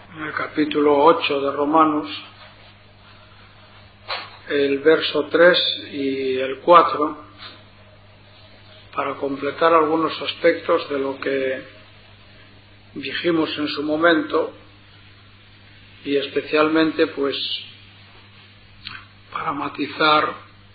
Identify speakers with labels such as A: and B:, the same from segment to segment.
A: en el capítulo 8 de Romanos, el verso 3 y el 4, para completar algunos aspectos de lo que dijimos en su momento, y especialmente pues para matizar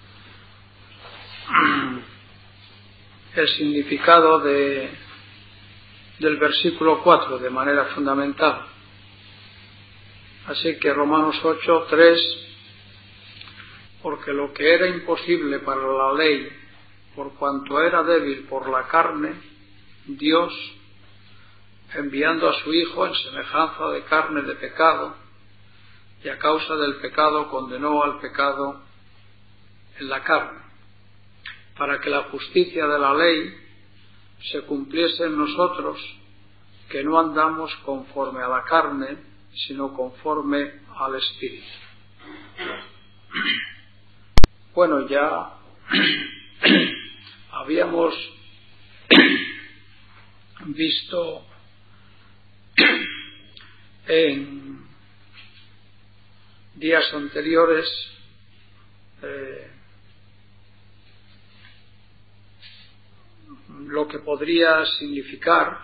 A: el significado del versículo 4 de manera fundamental. Así que Romanos 8, 3, porque lo que era imposible para la ley, por cuanto era débil por la carne, Dios, enviando a su Hijo en semejanza de carne de pecado, y a causa del pecado condenó al pecado en la carne, para que la justicia de la ley se cumpliese en nosotros, que no andamos conforme a la carne, sino conforme al Espíritu. Bueno, ya habíamos visto en días anteriores lo que podría significar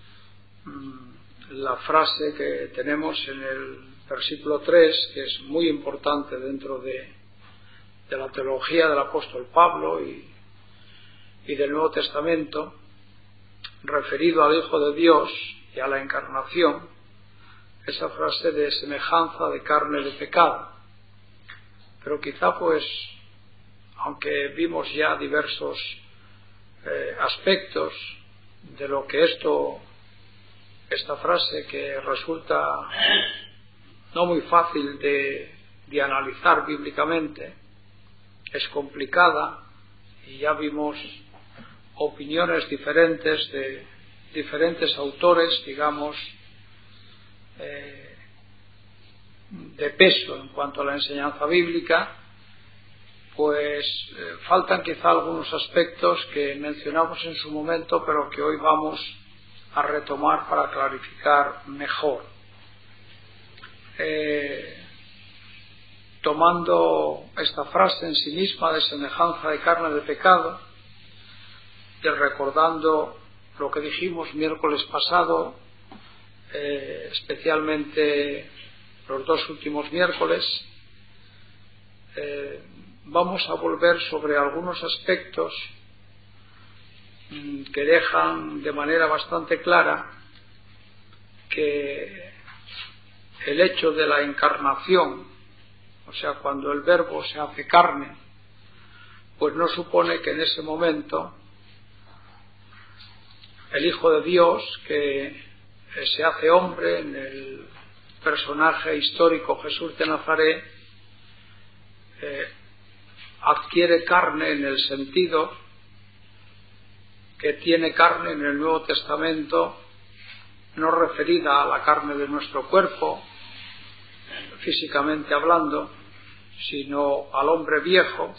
A: la frase que tenemos en el versículo 3, que es muy importante dentro de la teología del apóstol Pablo y del Nuevo Testamento, referido al Hijo de Dios y a la encarnación, esa frase de semejanza de carne de pecado. Pero quizá pues, aunque vimos ya diversos aspectos de lo que esta frase, que resulta no muy fácil de analizar bíblicamente, es complicada, y ya vimos opiniones diferentes de diferentes autores, digamos, de peso en cuanto a la enseñanza bíblica, pues faltan quizá algunos aspectos que mencionamos en su momento, pero que hoy vamos a retomar para clarificar mejor. Tomando esta frase en sí misma de semejanza de carne de pecado, y recordando lo que dijimos miércoles pasado, especialmente los dos últimos miércoles, vamos a volver sobre algunos aspectos que dejan de manera bastante clara que el hecho de la encarnación, o sea, cuando el Verbo se hace carne, pues no supone que en ese momento el Hijo de Dios, que se hace hombre en el personaje histórico Jesús de Nazaret, adquiere carne en el sentido que tiene carne en el Nuevo Testamento, no referida a la carne de nuestro cuerpo, físicamente hablando, sino al hombre viejo,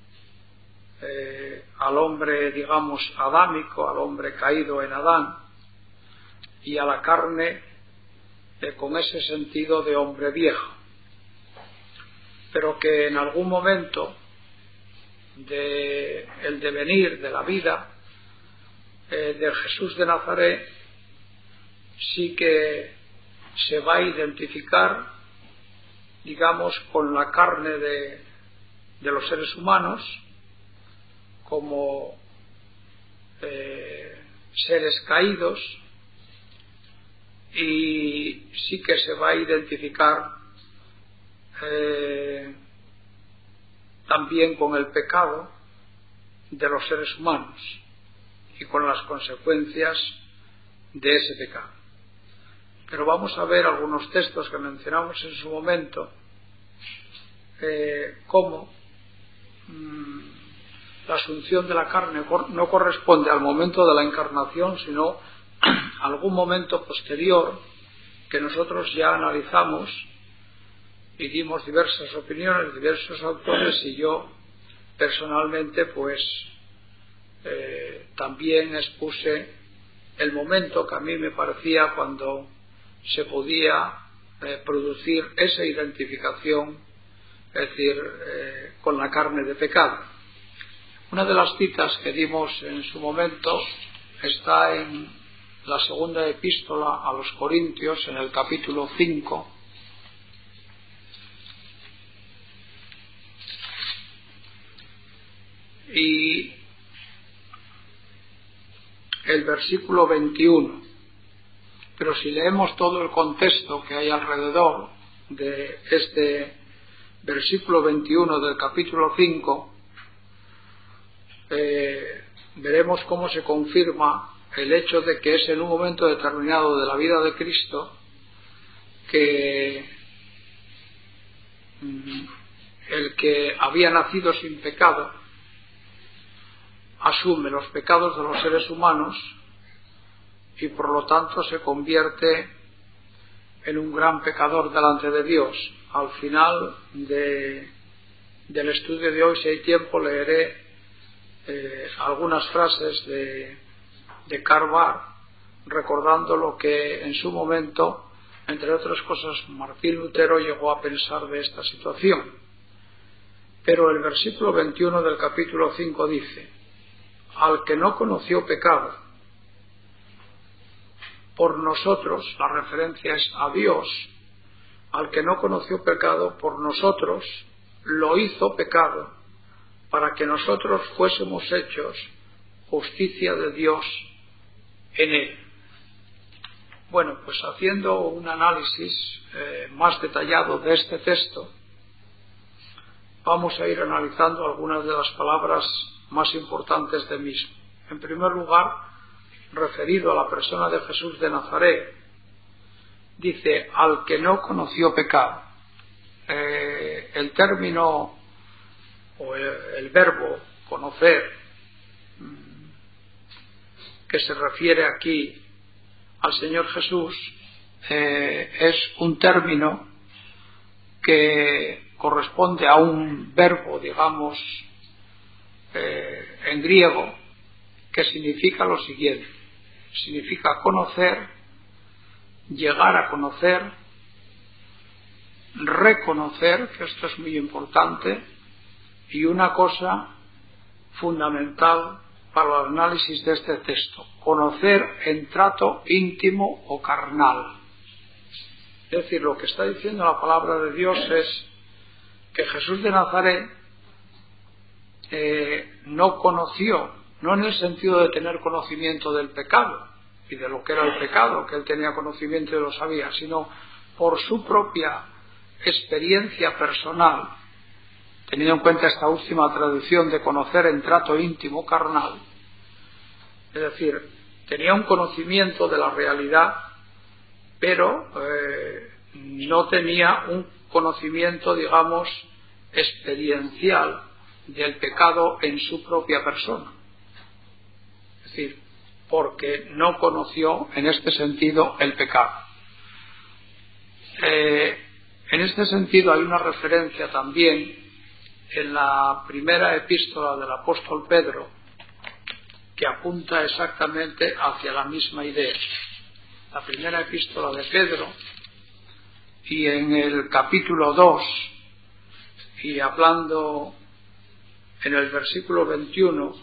A: al hombre, digamos, adámico, al hombre caído en Adán, y a la carne con ese sentido de hombre viejo, pero que en algún momento del devenir de la vida de Jesús de Nazaret sí que se va a identificar, digamos, con la carne de los seres humanos como seres caídos, y sí que se va a identificar también con el pecado de los seres humanos y con las consecuencias de ese pecado. Pero vamos a ver algunos textos que mencionamos en su momento, cómo la asunción de la carne no corresponde al momento de la encarnación, sino a algún momento posterior que nosotros ya analizamos y dimos diversas opiniones, diversos autores, y yo personalmente pues también expuse el momento que a mí me parecía cuando se podía producir esa identificación, es decir, con la carne de pecado. Una de las citas que dimos en su momento está en la segunda epístola a los Corintios, en el capítulo 5, y el versículo 21. Pero si leemos todo el contexto que hay alrededor de este versículo 21 del capítulo 5, veremos cómo se confirma el hecho de que es en un momento determinado de la vida de Cristo que el que había nacido sin pecado asume los pecados de los seres humanos y por lo tanto se convierte en un gran pecador delante de Dios. Al final del estudio de hoy, si hay tiempo, leeré algunas frases de Karl Barth, recordando lo que en su momento, entre otras cosas, Martín Lutero llegó a pensar de esta situación. Pero el versículo 21 del capítulo 5 dice: al que no conoció pecado, por nosotros, la referencia es a Dios, al que no conoció pecado, por nosotros lo hizo pecado, para que nosotros fuésemos hechos justicia de Dios en él. Bueno, pues haciendo un análisis más detallado de este texto, vamos a ir analizando algunas de las palabras más importantes del mismo. En primer lugar, referido a la persona de Jesús de Nazaret, dice: al que no conoció pecado. El término o el verbo conocer, que se refiere aquí al Señor Jesús, es un término que corresponde a un verbo, digamos, en griego, que significa lo siguiente: significa conocer, llegar a conocer, reconocer, que esto es muy importante, y una cosa fundamental para el análisis de este texto: conocer en trato íntimo o carnal. Es decir, lo que está diciendo la palabra de Dios es que Jesús de Nazaret no conoció, no en el sentido de tener conocimiento del pecado y de lo que era el pecado, que él tenía conocimiento y lo sabía, sino por su propia experiencia personal, teniendo en cuenta esta última traducción de conocer en trato íntimo carnal. Es decir, tenía un conocimiento de la realidad, pero no tenía un conocimiento, digamos, experiencial del pecado en su propia persona. Es decir, porque no conoció en este sentido el pecado. En este sentido hay una referencia también en la primera epístola del apóstol Pedro que apunta exactamente hacia la misma idea. La primera epístola de Pedro, y en el capítulo 2, y hablando en el versículo 21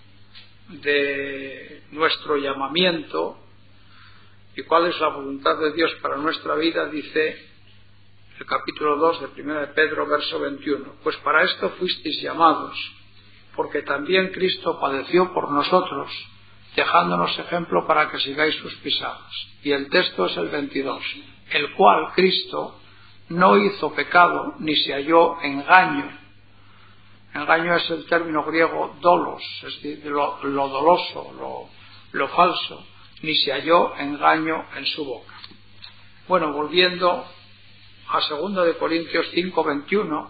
A: de nuestro llamamiento y cuál es la voluntad de Dios para nuestra vida, dice el capítulo 2 de 1 de Pedro, verso 21: pues para esto fuisteis llamados, porque también Cristo padeció por nosotros, dejándonos ejemplo para que sigáis sus pisadas. Y el texto es el 22: el cual Cristo no hizo pecado, ni se halló engaño. Engaño es el término griego dolos, es decir, lo doloso, lo falso, ni se halló engaño en su boca. Bueno, volviendo a 2 de Corintios 5:21,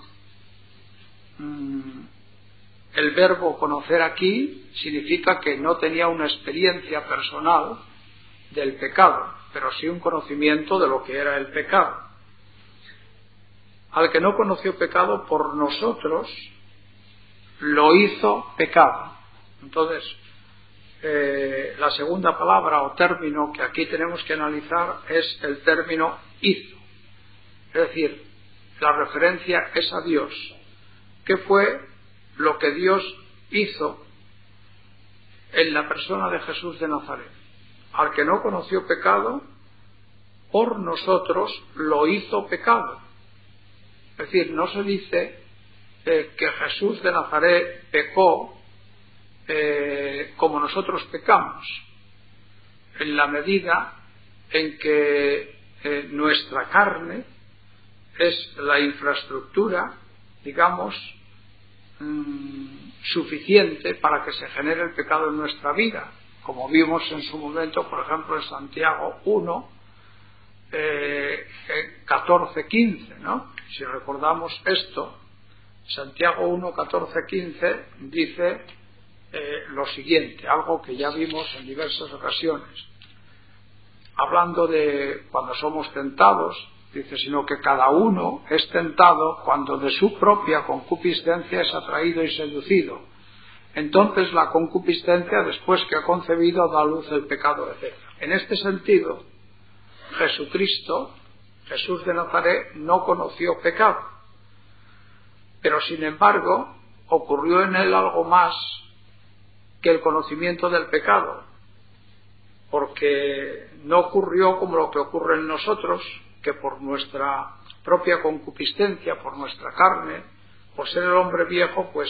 A: el verbo conocer aquí significa que no tenía una experiencia personal del pecado, pero sí un conocimiento de lo que era el pecado. Al que no conoció pecado, por nosotros lo hizo pecado. Entonces, la segunda palabra o término que aquí tenemos que analizar es el término hizo. Es decir, la referencia es a Dios. ¿Qué fue lo que Dios hizo en la persona de Jesús de Nazaret? Al que no conoció pecado, por nosotros lo hizo pecado. Es decir, no se dice que Jesús de Nazaret pecó como nosotros pecamos, en la medida en que nuestra carne es la infraestructura, digamos, suficiente para que se genere el pecado en nuestra vida, como vimos en su momento, por ejemplo, en Santiago 1, 14, 15, ¿no? Si recordamos esto, Santiago 1, 14, 15 dice lo siguiente, algo que ya vimos en diversas ocasiones, hablando de cuando somos tentados. Dice, sino que cada uno es tentado cuando de su propia concupiscencia es atraído y seducido. Entonces la concupiscencia, después que ha concebido, da a luz el pecado, etc. En este sentido, Jesucristo, Jesús de Nazaret, no conoció pecado. Pero sin embargo, ocurrió en él algo más que el conocimiento del pecado. Porque no ocurrió como lo que ocurre en nosotros, que por nuestra propia concupiscencia, por nuestra carne, por ser el hombre viejo, pues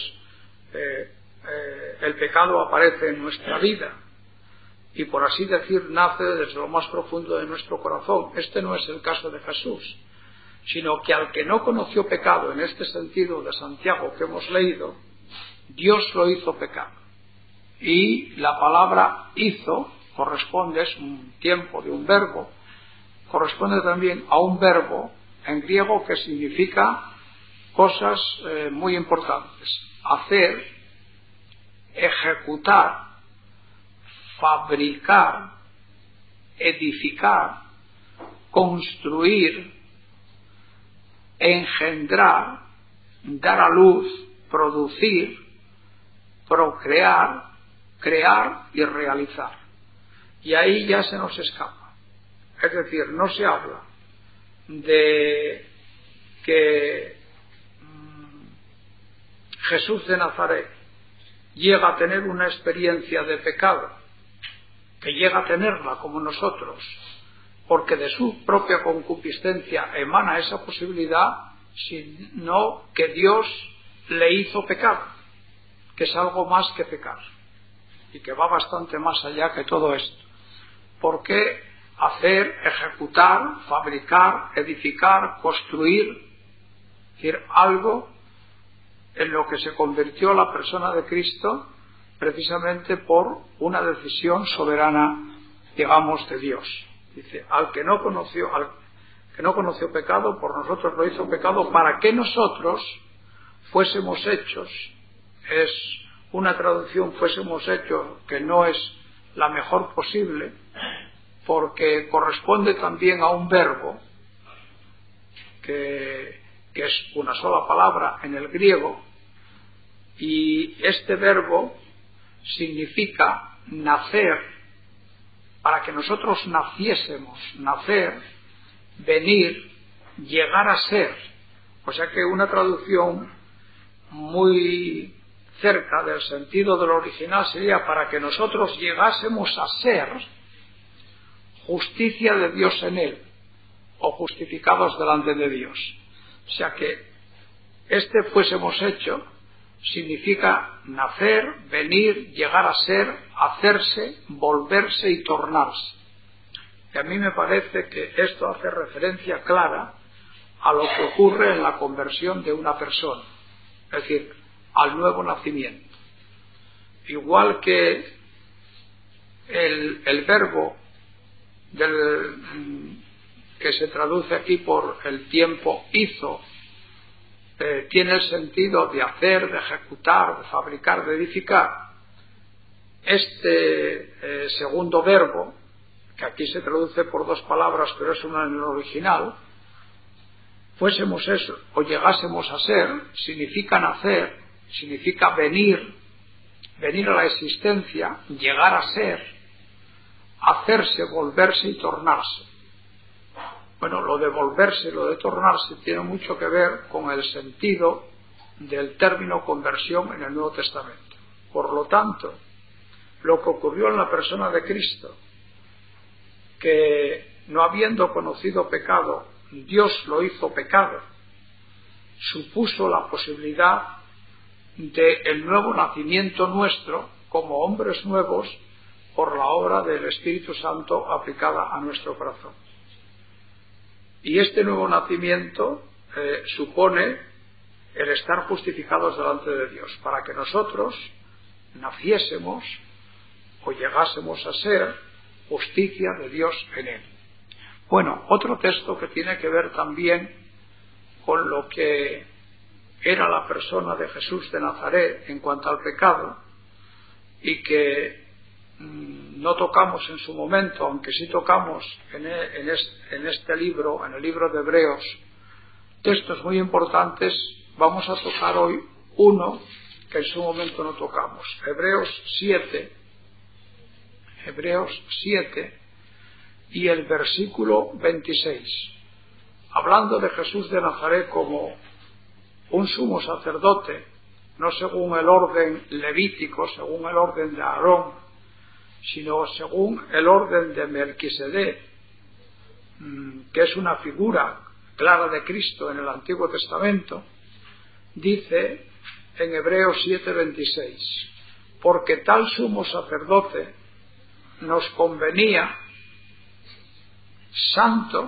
A: el pecado aparece en nuestra vida y, por así decir, nace desde lo más profundo de nuestro corazón. Este no es el caso de Jesús, sino que al que no conoció pecado, en este sentido de Santiago que hemos leído, Dios lo hizo pecado. Y la palabra hizo corresponde, es un tiempo de un verbo, corresponde también a un verbo en griego que significa cosas muy importantes: hacer, ejecutar, fabricar, edificar, construir, engendrar, dar a luz, producir, procrear, crear y realizar. Y ahí ya se nos escapa. Es decir, no se habla de que Jesús de Nazaret llega a tener una experiencia de pecado, que llega a tenerla como nosotros, porque de su propia concupiscencia emana esa posibilidad, sino que Dios le hizo pecar, que es algo más que pecar, y que va bastante más allá que todo esto. Porque hacer, ejecutar, fabricar, edificar, construir, es decir, algo en lo que se convirtió la persona de Cristo precisamente por una decisión soberana, digamos, de Dios. Dice, al que no conoció pecado, por nosotros lo hizo pecado, para que nosotros fuésemos hechos. Es una traducción, fuésemos hechos, que no es la mejor posible, porque corresponde también a un verbo que es una sola palabra en el griego, y este verbo significa nacer, para que nosotros naciésemos, nacer, venir, llegar a ser. O sea que una traducción muy cerca del sentido del original sería para que nosotros llegásemos a ser justicia de Dios en él, o justificados delante de Dios. O sea que fuésemos hecho significa nacer, venir, llegar a ser, hacerse, volverse y tornarse. Y a mí me parece que esto hace referencia clara a lo que ocurre en la conversión de una persona, es decir, al nuevo nacimiento. Igual que el verbo que se traduce aquí por el tiempo hizo, tiene el sentido de hacer, de ejecutar, de fabricar, de edificar. Este segundo verbo, que aquí se traduce por dos palabras, pero es una en el original, fuésemos eso o llegásemos a ser, significa nacer, significa venir a la existencia, llegar a ser, hacerse, volverse y tornarse. Bueno, lo de volverse, lo de tornarse, tiene mucho que ver con el sentido del término conversión en el Nuevo Testamento. Por lo tanto, lo que ocurrió en la persona de Cristo, que no habiendo conocido pecado, Dios lo hizo pecado, supuso la posibilidad del nuevo nacimiento nuestro como hombres nuevos por la obra del Espíritu Santo aplicada a nuestro corazón. Y este nuevo nacimiento supone el estar justificados delante de Dios, para que nosotros naciésemos o llegásemos a ser justicia de Dios en él. Bueno, otro texto que tiene que ver también con lo que era la persona de Jesús de Nazaret en cuanto al pecado, y que no tocamos en su momento, aunque sí tocamos en este libro, en el libro de Hebreos, textos muy importantes. Vamos a tocar hoy uno que en su momento no tocamos. Hebreos 7 y el versículo 26, hablando de Jesús de Nazaret como un sumo sacerdote, no según el orden levítico, según el orden de Aarón, sino según el orden de Melquisedec, que es una figura clara de Cristo en el Antiguo Testamento. Dice en Hebreos 7:26, porque tal sumo sacerdote nos convenía santo,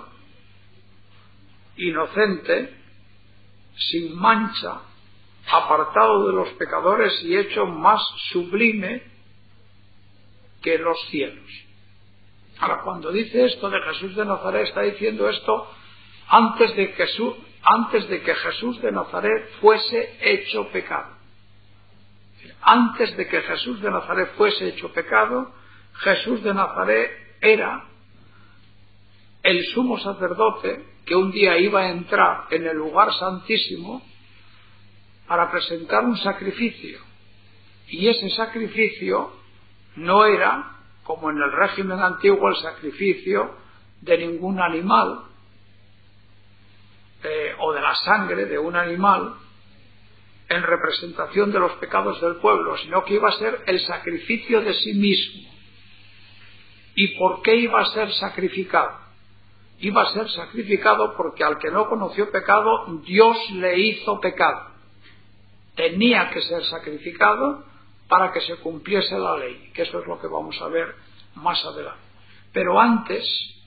A: inocente, sin mancha, apartado de los pecadores y hecho más sublime que los cielos. Ahora, cuando dice esto de Jesús de Nazaret, está diciendo esto antes de que Jesús de Nazaret fuese hecho pecado. Antes de que Jesús de Nazaret fuese hecho pecado, Jesús de Nazaret era el sumo sacerdote que un día iba a entrar en el lugar santísimo para presentar un sacrificio. Y ese sacrificio no era, como en el régimen antiguo, el sacrificio de ningún animal o de la sangre de un animal en representación de los pecados del pueblo, sino que iba a ser el sacrificio de sí mismo. ¿Y por qué iba a ser sacrificado? Iba a ser sacrificado porque al que no conoció pecado, Dios le hizo pecado. Tenía que ser sacrificado para que se cumpliese la ley, que eso es lo que vamos a ver más adelante. Pero antes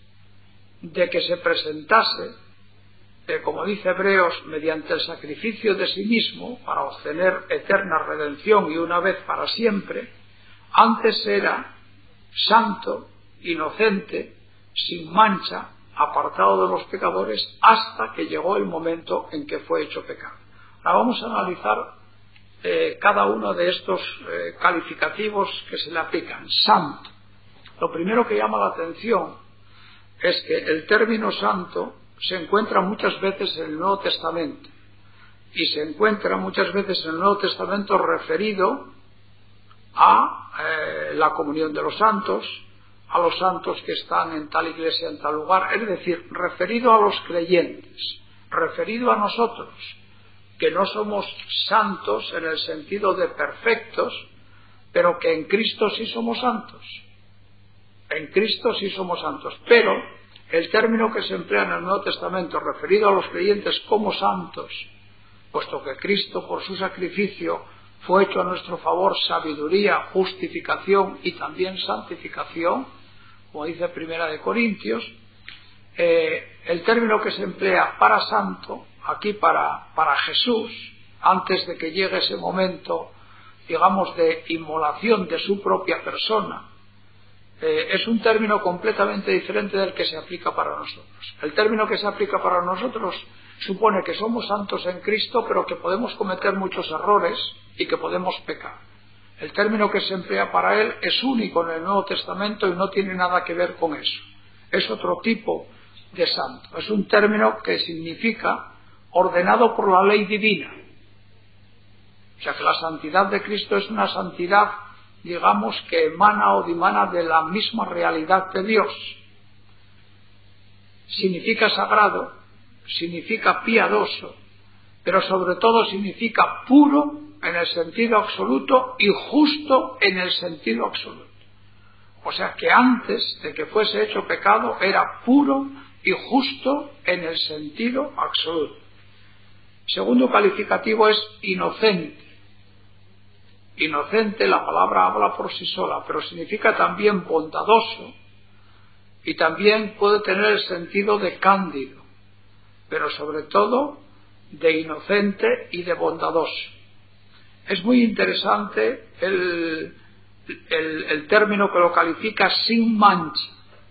A: de que se presentase, como dice Hebreos, mediante el sacrificio de sí mismo, para obtener eterna redención y una vez para siempre, antes era santo, inocente, sin mancha, apartado de los pecadores, hasta que llegó el momento en que fue hecho pecado. Ahora vamos a analizar cada uno de estos calificativos que se le aplican. Santo. Lo primero que llama la atención es que el término santo se encuentra muchas veces en el Nuevo Testamento, y se encuentra muchas veces en el Nuevo Testamento referido a la comunión de los santos, a los santos que están en tal iglesia, en tal lugar, es decir, referido a los creyentes, referido a nosotros, que no somos santos en el sentido de perfectos, pero que en Cristo sí somos santos. En Cristo sí somos santos, pero el término que se emplea en el Nuevo Testamento referido a los creyentes como santos, puesto que Cristo por su sacrificio fue hecho a nuestro favor sabiduría, justificación y también santificación, como dice Primera de Corintios, el término que se emplea para santo, aquí para Jesús, antes de que llegue ese momento, digamos, de inmolación de su propia persona, es un término completamente diferente del que se aplica para nosotros. El término que se aplica para nosotros supone que somos santos en Cristo, pero que podemos cometer muchos errores y que podemos pecar. El término que se emplea para él es único en el Nuevo Testamento y no tiene nada que ver con eso. Es otro tipo de santo. Es un término que significa ordenado por la ley divina. O sea que la santidad de Cristo es una santidad, digamos, que emana o dimana de la misma realidad de Dios. significa sagrado, significa piadoso, pero sobre todo significa puro en el sentido absoluto y justo en el sentido absoluto. O sea que antes de que fuese hecho pecado era puro y justo en el sentido absoluto. Segundo calificativo es inocente. Inocente, la palabra habla por sí sola, pero significa también bondadoso y también puede tener el sentido de cándido, pero sobre todo de inocente y de bondadoso. Es muy interesante el término que lo califica sin mancha,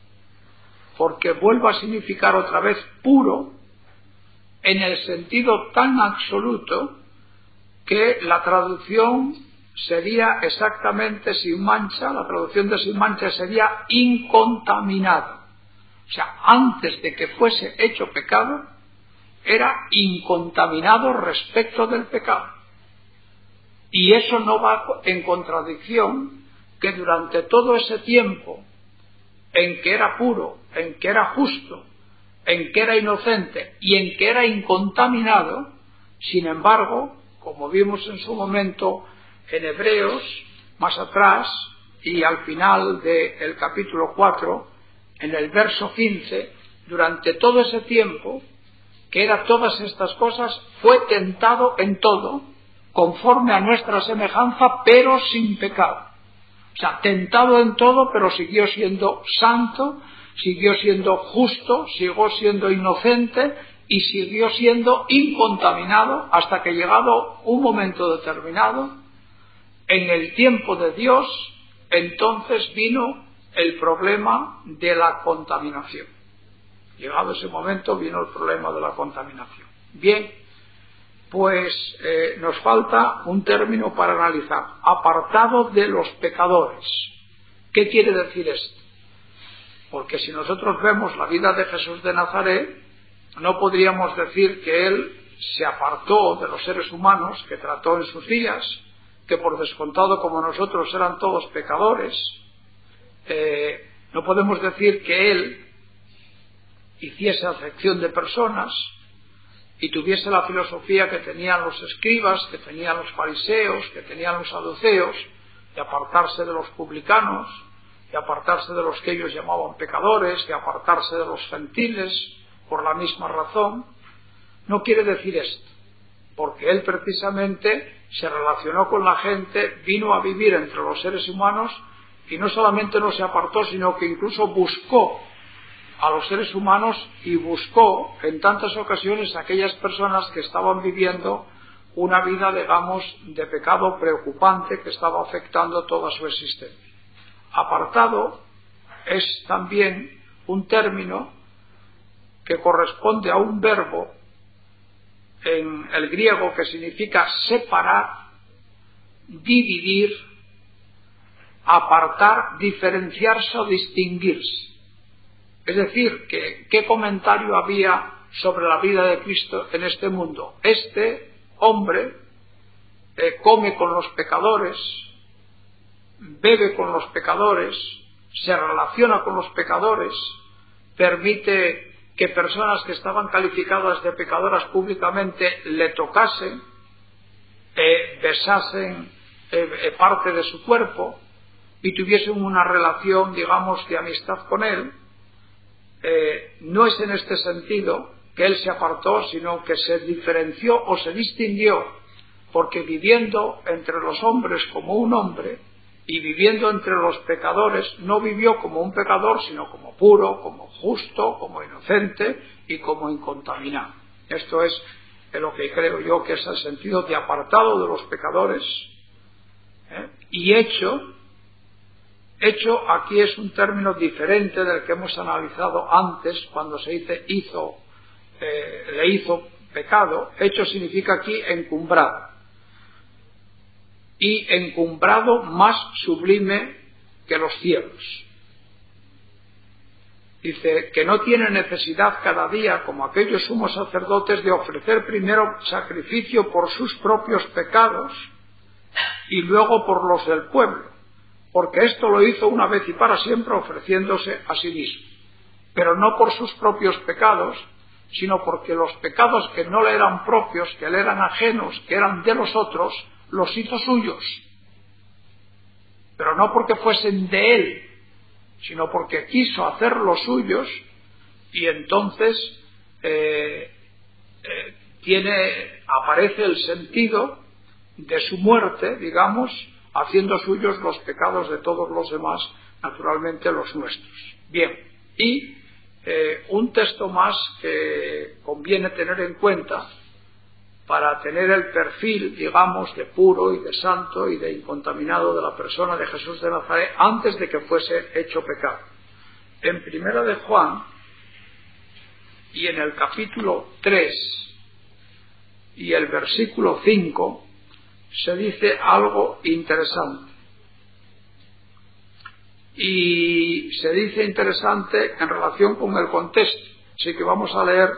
A: porque vuelve a significar otra vez puro en el sentido tan absoluto que la traducción sería exactamente sin mancha, la traducción de sin mancha sería incontaminado. O sea, antes de que fuese hecho pecado, era incontaminado respecto del pecado. Y eso no va en contradicción que durante todo ese tiempo en que era puro, en que era justo, en que era inocente y en que era incontaminado, sin embargo, como vimos en su momento en Hebreos, más atrás, y al final del capítulo 4, en el verso 15, durante todo ese tiempo, que era todas estas cosas, fue tentado en todo, conforme a nuestra semejanza, pero sin pecado. O sea, tentado en todo, pero siguió siendo santo, siguió siendo justo, siguió siendo inocente y siguió siendo incontaminado hasta que, llegado un momento determinado, en el tiempo de Dios, entonces vino el problema de la contaminación. Llegado ese momento vino el problema de la contaminación. Bien, pues nos falta un término para analizar. Apartado de los pecadores. ¿Qué quiere decir esto? Porque si nosotros vemos la vida de Jesús de Nazaret, no podríamos decir que él se apartó de los seres humanos que trató en sus días, que por descontado como nosotros eran todos pecadores. No podemos decir que él hiciese acepción de personas y tuviese la filosofía que tenían los escribas, que tenían los fariseos, que tenían los saduceos, de apartarse de los publicanos, de apartarse de los que ellos llamaban pecadores, de apartarse de los gentiles, por la misma razón. No quiere decir esto, porque él precisamente se relacionó con la gente, vino a vivir entre los seres humanos y no solamente no se apartó, sino que incluso buscó a los seres humanos y buscó en tantas ocasiones a aquellas personas que estaban viviendo una vida, digamos, de pecado preocupante que estaba afectando toda su existencia. Apartado es también un término que corresponde a un verbo en el griego que significa separar, dividir, apartar, diferenciarse o distinguirse. Es decir, ¿qué comentario había sobre la vida de Cristo en este mundo? Este hombre come con los pecadores, bebe con los pecadores, se relaciona con los pecadores, permite que personas que estaban calificadas de pecadoras públicamente le tocasen, besasen parte de su cuerpo y tuviesen una relación, digamos, de amistad con él. No es en este sentido que él se apartó, sino que se diferenció o se distinguió, porque viviendo entre los hombres como un hombre y viviendo entre los pecadores, no vivió como un pecador, sino como puro, como justo, como inocente y como incontaminado. Esto es lo que creo yo que es el sentido de apartado de los pecadores. Y hecho aquí es un término diferente del que hemos analizado antes cuando se dice le hizo pecado. Hecho significa aquí encumbrado, y encumbrado más sublime que los cielos. Dice que no tiene necesidad cada día, como aquellos sumos sacerdotes, de ofrecer primero sacrificio por sus propios pecados y luego por los del pueblo, porque esto lo hizo una vez y para siempre, ofreciéndose a sí mismo. pero no por sus propios pecados, sino porque los pecados que no le eran propios, que le eran ajenos, que eran de los otros, los hizo suyos. Pero no porque fuesen de él, sino porque quiso hacerlos suyos, y entonces aparece el sentido de su muerte, digamos, haciendo suyos los pecados de todos los demás, naturalmente los nuestros. Bien, y un texto más que conviene tener en cuenta para tener el perfil, digamos, de puro y de santo y de incontaminado de la persona de Jesús de Nazaret antes de que fuese hecho pecado. En Primera de Juan y en el capítulo 3 y el versículo 5 se dice algo interesante. Y se dice interesante en relación con el contexto. Así que vamos a leer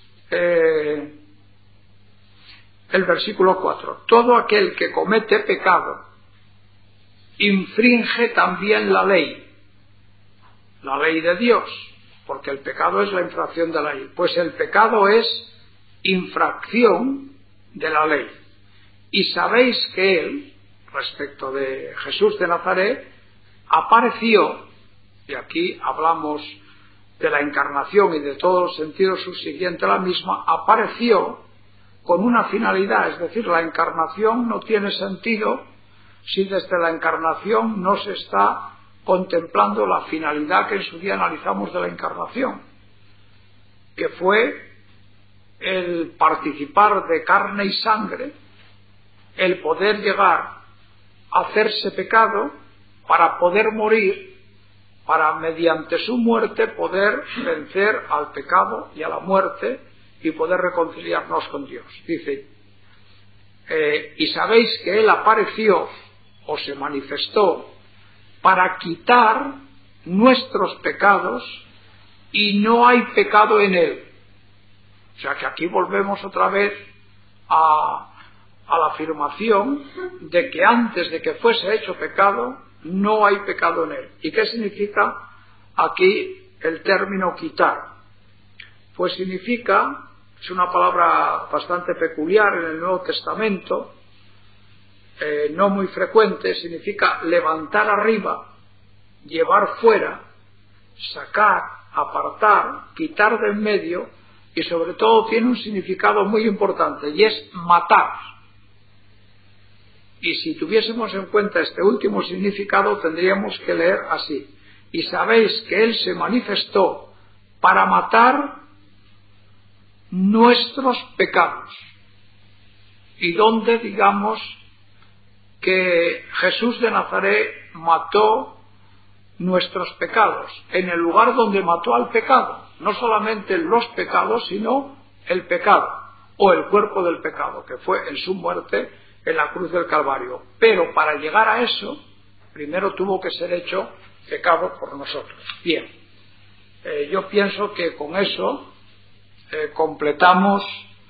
A: el versículo 4. Todo aquel que comete pecado infringe también la ley de Dios, porque el pecado es la infracción de la ley. Pues el pecado es infracción de la ley. Y sabéis que él, respecto de Jesús de Nazaret, apareció, y aquí hablamos de la encarnación y de todos los sentidos subsiguientes a la misma, apareció con una finalidad, es decir, la encarnación no tiene sentido si desde la encarnación no se está contemplando la finalidad que en su día analizamos de la encarnación, que fue el participar de carne y sangre, el poder llegar a hacerse pecado para poder morir, para mediante su muerte poder vencer al pecado y a la muerte y poder reconciliarnos con Dios. Dice, y sabéis que él apareció o se manifestó para quitar nuestros pecados y no hay pecado en él. O sea que aquí volvemos otra vez a la afirmación de que antes de que fuese hecho pecado no hay pecado en él. ¿Y qué significa aquí el término quitar? Pues significa, es una palabra bastante peculiar en el Nuevo Testamento, no muy frecuente, significa levantar arriba, llevar fuera, sacar, apartar, quitar de en medio, y sobre todo tiene un significado muy importante, y es matar. Y si tuviésemos en cuenta este último significado, tendríamos que leer así: y sabéis que él se manifestó para matar nuestros pecados. Y donde digamos que Jesús de Nazaret mató nuestros pecados, en el lugar donde mató al pecado, no solamente los pecados, sino el pecado, o el cuerpo del pecado, que fue en su muerte en la cruz del Calvario. Pero para llegar a eso, primero tuvo que ser hecho pecado por nosotros. Bien, yo pienso que con eso completamos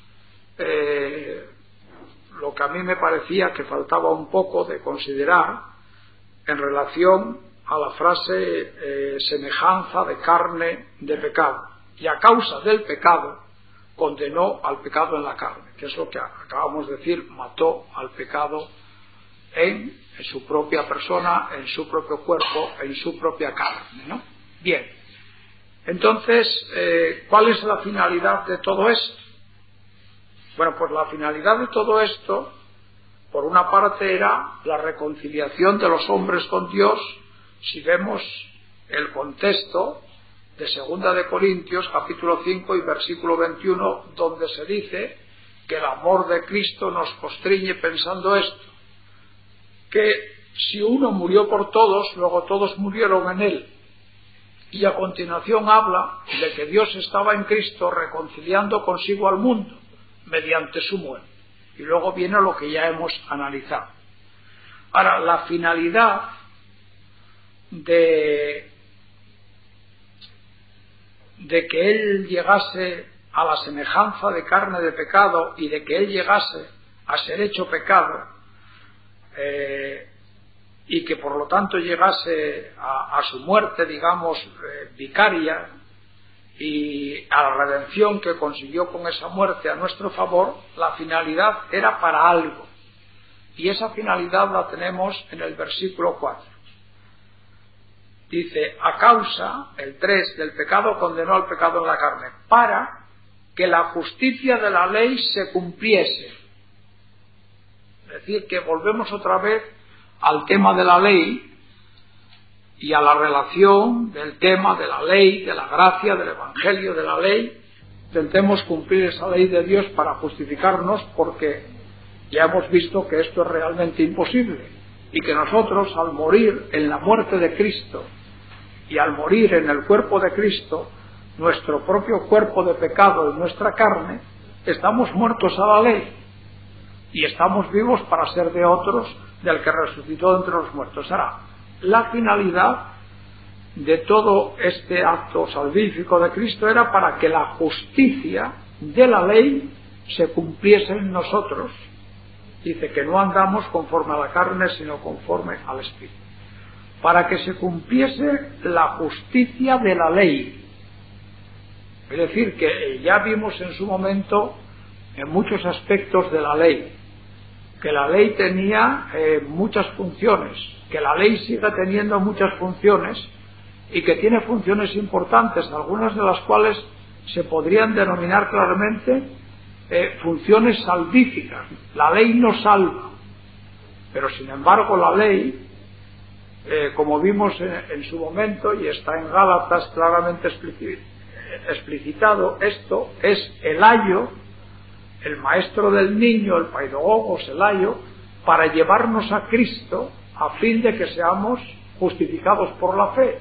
A: lo que a mí me parecía que faltaba un poco de considerar en relación a la frase semejanza de carne de pecado. Y a causa del pecado condenó al pecado en la carne, que es lo que acabamos de decir, mató al pecado en su propia persona, en su propio cuerpo, en su propia carne, ¿no? Bien, entonces, ¿cuál es la finalidad de todo esto? Bueno, pues la finalidad de todo esto, por una parte, era la reconciliación de los hombres con Dios. Si vemos el contexto de 2 de Corintios, capítulo 5 y versículo 21, donde se dice que el amor de Cristo nos constriñe pensando esto, que si uno murió por todos, luego todos murieron en él. Y a continuación habla de que Dios estaba en Cristo reconciliando consigo al mundo mediante su muerte. Y luego viene lo que ya hemos analizado. Ahora, la finalidad de que él llegase a la semejanza de carne de pecado y de que él llegase a ser hecho pecado, y que por lo tanto llegase a su muerte, digamos, vicaria, y a la redención que consiguió con esa muerte a nuestro favor, la finalidad era para algo. Y esa finalidad la tenemos en el versículo 4. Dice, a causa, el 3, del pecado condenó al pecado en la carne, para que la justicia de la ley se cumpliese. Es decir, que volvemos otra vez al tema de la ley y a la relación del tema de la ley, de la gracia, del evangelio, de la ley. Intentemos cumplir esa ley de Dios para justificarnos, porque ya hemos visto que esto es realmente imposible y que nosotros, al morir en la muerte de Cristo y al morir en el cuerpo de Cristo, nuestro propio cuerpo de pecado y nuestra carne, estamos muertos a la ley y estamos vivos para ser de otros, del que resucitó entre los muertos. Ahora, la finalidad de todo este acto salvífico de Cristo era para que la justicia de la ley se cumpliese en nosotros. Dice que no andamos conforme a la carne, sino conforme al Espíritu. Para que se cumpliese la justicia de la ley. Es decir, que ya vimos en su momento en muchos aspectos de la ley, que la ley tenía muchas funciones, que la ley sigue teniendo muchas funciones y que tiene funciones importantes, algunas de las cuales se podrían denominar claramente funciones salvíficas. La ley no salva, pero sin embargo la ley, como vimos en su momento, y está en Gálatas claramente explicitado, esto es el ayo, el maestro del niño, el paidogogos, el ayo, para llevarnos a Cristo a fin de que seamos justificados por la fe.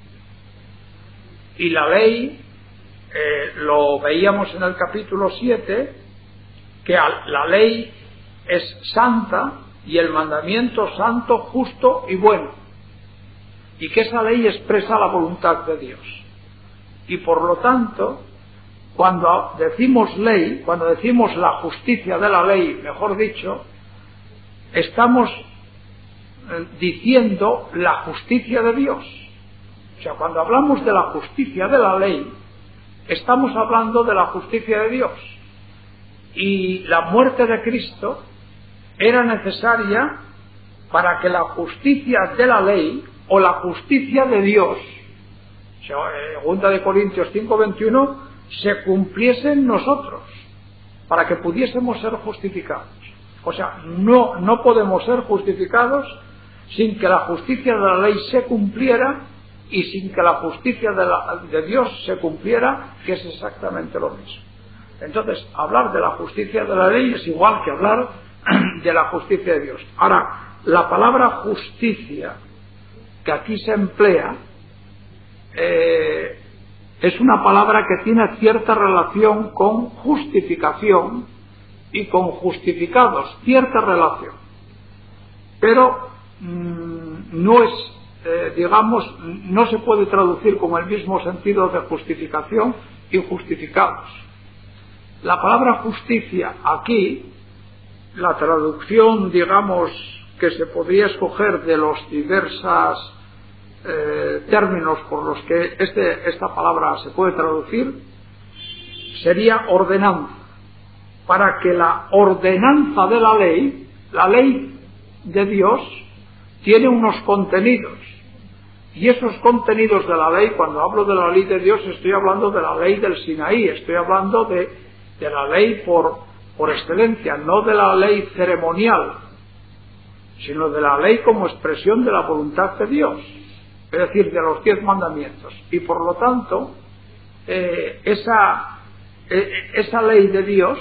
A: Y la ley, lo veíamos en el capítulo 7, que la ley es santa y el mandamiento santo, justo y bueno, y que esa ley expresa la voluntad de Dios. Y por lo tanto, cuando decimos ley, cuando decimos la justicia de la ley, mejor dicho, estamos diciendo la justicia de Dios. O sea, cuando hablamos de la justicia de la ley, estamos hablando de la justicia de Dios. Y la muerte de Cristo era necesaria para que la justicia de la ley o la justicia de Dios, segunda de Corintios 5:21, se cumpliese en nosotros, para que pudiésemos ser justificados. O sea, no podemos ser justificados sin que la justicia de la ley se cumpliera y sin que la justicia de Dios se cumpliera, que es exactamente lo mismo. Entonces, hablar de la justicia de la ley es igual que hablar de la justicia de Dios. Ahora, la palabra justicia que aquí se emplea es una palabra que tiene cierta relación con justificación y con justificados, cierta relación, pero no es, no se puede traducir con el mismo sentido de justificación y justificados. La palabra justicia aquí, la traducción, que se podría escoger de los diversos términos por los que esta palabra se puede traducir, sería ordenanza, para que la ordenanza de la ley de Dios, tiene unos contenidos, y esos contenidos de la ley, cuando hablo de la ley de Dios, estoy hablando de la ley del Sinaí, estoy hablando de la ley por excelencia, no de la ley ceremonial, sino de la ley como expresión de la voluntad de Dios, es decir, de los 10 mandamientos. Y por lo tanto, esa ley de Dios,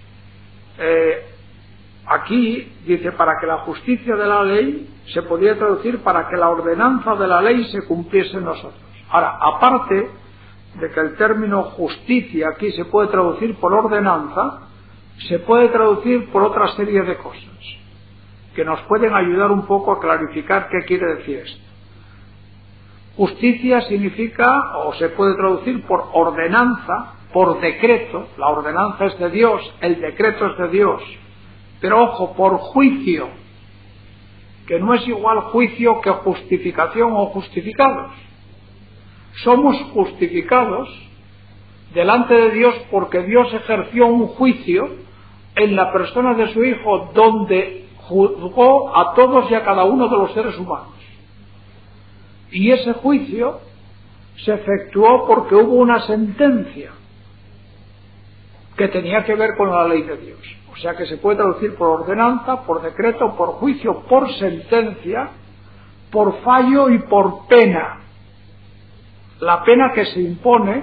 A: aquí dice, para que la justicia de la ley, se podría traducir para que la ordenanza de la ley se cumpliese en nosotros. Ahora, aparte de que el término justicia aquí se puede traducir por ordenanza, se puede traducir por otra serie de cosas que nos pueden ayudar un poco a clarificar qué quiere decir esto. Justicia significa, o se puede traducir por ordenanza, por decreto. La ordenanza es de Dios, el decreto es de Dios, pero ojo, por juicio, que no es igual juicio que justificación o justificados. Somos justificados delante de Dios, porque Dios ejerció un juicio en la persona de su Hijo, donde juzgó a todos y a cada uno de los seres humanos. Y ese juicio se efectuó porque hubo una sentencia que tenía que ver con la ley de Dios. O sea que se puede traducir por ordenanza, por decreto, por juicio, por sentencia, por fallo y por pena. La pena que se impone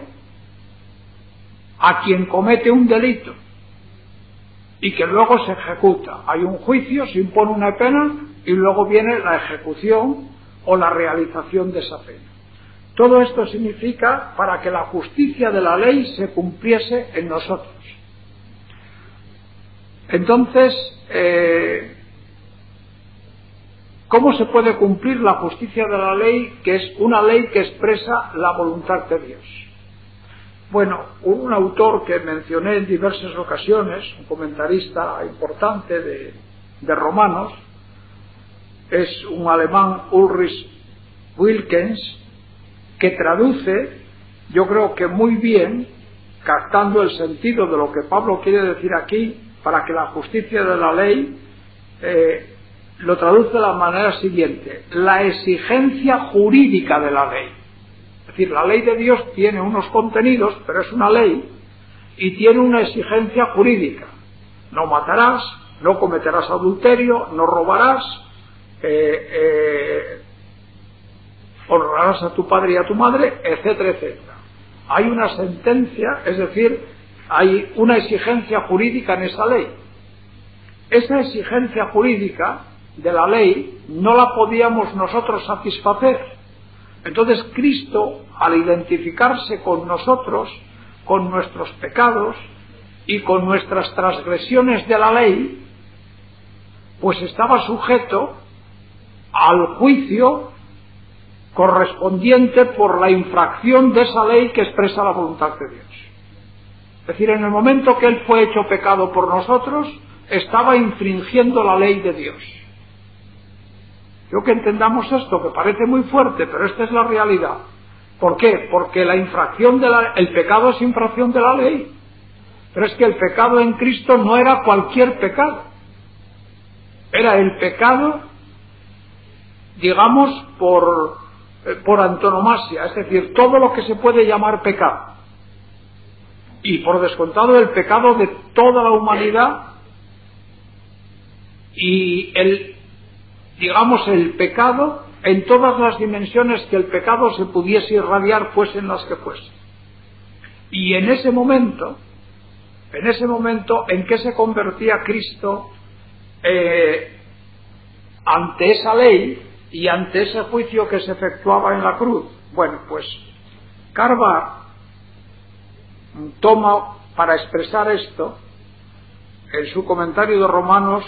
A: a quien comete un delito y que luego se ejecuta. Hay un juicio, se impone una pena y luego viene la ejecución o la realización de esa pena. Todo esto significa para que la justicia de la ley se cumpliese en nosotros. Entonces, ¿cómo se puede cumplir la justicia de la ley, que es una ley que expresa la voluntad de Dios? Bueno, un autor que mencioné en diversas ocasiones, un comentarista importante de Romanos, es un alemán, Ulrich Wilkens, que traduce, yo creo que muy bien, captando el sentido de lo que Pablo quiere decir aquí, para que la justicia de la ley lo traduce de la manera siguiente: la exigencia jurídica de la ley. Es decir, la ley de Dios tiene unos contenidos, pero es una ley, y tiene una exigencia jurídica. No matarás, no cometerás adulterio, no robarás, honrarás a tu padre y a tu madre, etcétera, etcétera. Hay una sentencia, es decir, hay una exigencia jurídica en esa ley. Esa exigencia jurídica de la ley no la podíamos nosotros satisfacer. Entonces Cristo, al identificarse con nosotros, con nuestros pecados y con nuestras transgresiones de la ley, pues estaba sujeto al juicio correspondiente por la infracción de esa ley que expresa la voluntad de Dios. Es decir, en el momento que Él fue hecho pecado por nosotros, estaba infringiendo la ley de Dios. Quiero que entendamos esto, que parece muy fuerte, pero esta es la realidad. ¿Por qué? Porque el pecado es infracción de la ley. Pero es que el pecado en Cristo no era cualquier pecado. Era el pecado, digamos, por antonomasia, es decir, todo lo que se puede llamar pecado. Y por descontado el pecado de toda la humanidad, y el pecado en todas las dimensiones que el pecado se pudiese irradiar, fuesen las que fuesen. Y en ese momento en que se convertía Cristo ante esa ley y ante ese juicio que se efectuaba en la cruz. Bueno, pues Carbar toma para expresar esto en su comentario de Romanos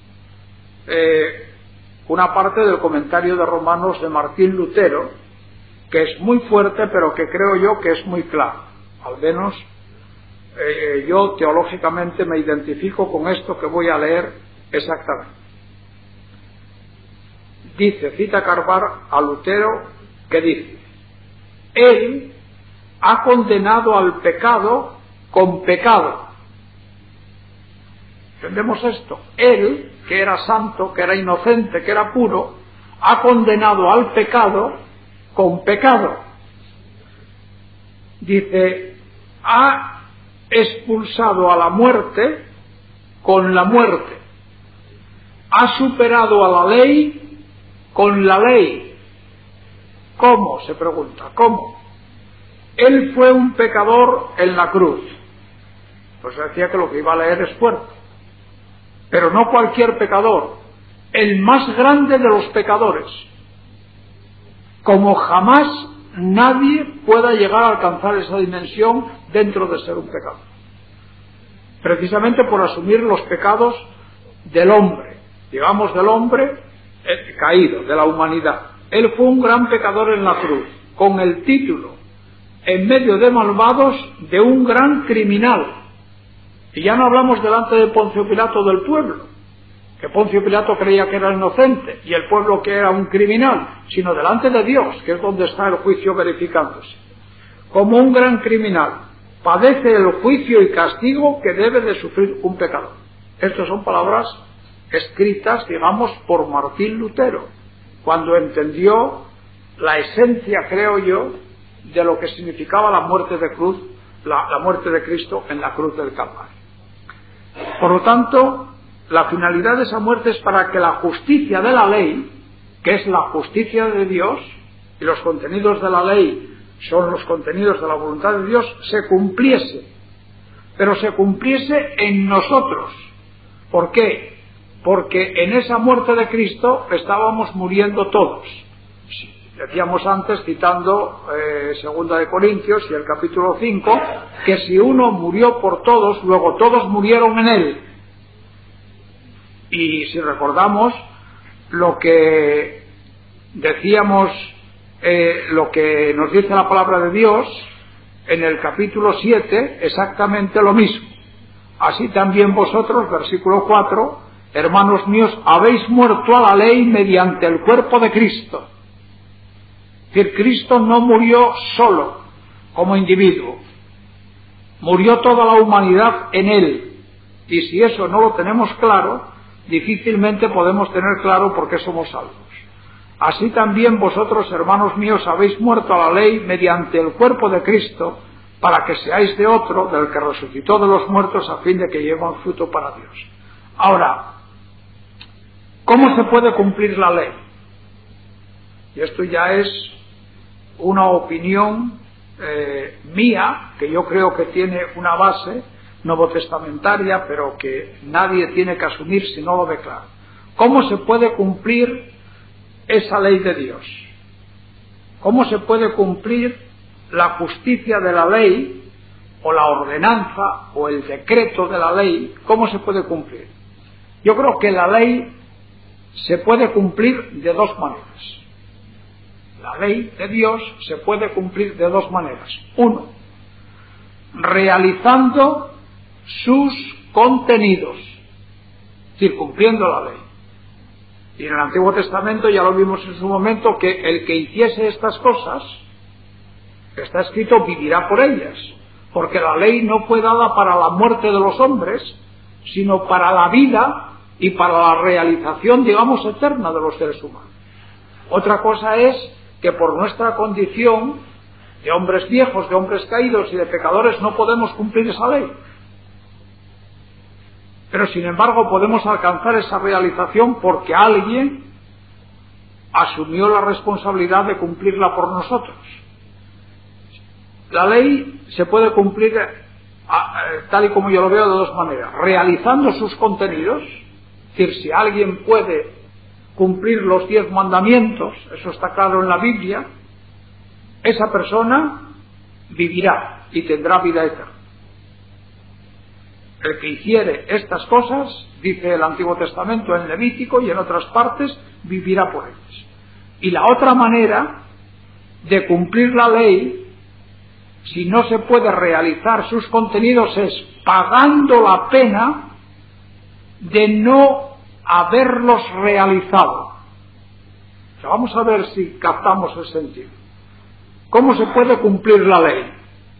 A: una parte del comentario de Romanos de Martín Lutero, que es muy fuerte, pero que creo yo que es muy claro. Al menos yo teológicamente me identifico con esto que voy a leer exactamente. Dice, cita Carbar a Lutero, que dice: Él ha condenado al pecado con pecado. ¿Entendemos esto? Él, que era santo, que era inocente, que era puro, ha condenado al pecado con pecado. Dice, ha expulsado a la muerte con la muerte. Ha superado a la ley con la ley. ¿Cómo? Se pregunta. ¿Cómo? Él fue un pecador en la cruz. Pues decía que lo que iba a leer es fuerte. Pero no cualquier pecador, el más grande de los pecadores, como jamás nadie pueda llegar a alcanzar esa dimensión dentro de ser un pecador, precisamente por asumir los pecados del hombre, digamos del hombre caído, de la humanidad. Él fue un gran pecador en la cruz, con el título, en medio de malvados, de un gran criminal. Y ya no hablamos delante de Poncio Pilato del pueblo, que Poncio Pilato creía que era inocente y el pueblo que era un criminal, sino delante de Dios, que es donde está el juicio verificándose. Como un gran criminal, padece el juicio y castigo que debe de sufrir un pecador. Estas son palabras escritas, digamos, por Martín Lutero, cuando entendió la esencia, creo yo, de lo que significaba la muerte de cruz, la muerte de Cristo en la cruz del Calvario. Por lo tanto, la finalidad de esa muerte es para que la justicia de la ley, que es la justicia de Dios, y los contenidos de la ley son los contenidos de la voluntad de Dios, se cumpliese, pero se cumpliese en nosotros. ¿Por qué? Porque en esa muerte de Cristo estábamos muriendo todos. Decíamos antes, citando 2 de Corintios y el capítulo 5, que si uno murió por todos, luego todos murieron en él. Y si recordamos lo que decíamos, lo que nos dice la palabra de Dios, en el capítulo 7, exactamente lo mismo. Así también vosotros, versículo 4, hermanos míos, habéis muerto a la ley mediante el cuerpo de Cristo. Es decir, Cristo no murió solo, como individuo. Murió toda la humanidad en él. Y si eso no lo tenemos claro, difícilmente podemos tener claro por qué somos salvos. Así también vosotros, hermanos míos, habéis muerto a la ley mediante el cuerpo de Cristo, para que seáis de otro, del que resucitó de los muertos, a fin de que lleven fruto para Dios. Ahora, ¿cómo se puede cumplir la ley? Y esto ya es una opinión mía, que yo creo que tiene una base novotestamentaria, pero que nadie tiene que asumir si no lo ve claro. ¿Cómo se puede cumplir esa ley de Dios? ¿Cómo se puede cumplir la justicia de la ley, o la ordenanza, o el decreto de la ley? ¿Cómo se puede cumplir? Yo creo que la ley se puede cumplir de dos maneras. La ley de Dios se puede cumplir de dos maneras. Uno, realizando sus contenidos, es decir, cumpliendo la ley. Y en el Antiguo Testamento ya lo vimos en su momento, que el que hiciese estas cosas, está escrito, vivirá por ellas, porque la ley no fue dada para la muerte de los hombres, sino para la vida y para la realización, digamos, eterna de los seres humanos. Otra cosa es que por nuestra condición de hombres viejos, de hombres caídos y de pecadores no podemos cumplir esa ley. Pero sin embargo podemos alcanzar esa realización porque alguien asumió la responsabilidad de cumplirla por nosotros. La ley se puede cumplir tal y como yo lo veo de dos maneras: realizando sus contenidos, es decir, si alguien puede cumplir los 10 mandamientos, eso está claro en la Biblia, esa persona vivirá y tendrá vida eterna. El que hiciere estas cosas, dice el Antiguo Testamento en Levítico y en otras partes, vivirá por ellas. Y la otra manera de cumplir la ley, si no se puede realizar sus contenidos, es pagando la pena de no haberlos realizado. O sea, vamos a ver si captamos el sentido. ¿Cómo se puede cumplir la ley?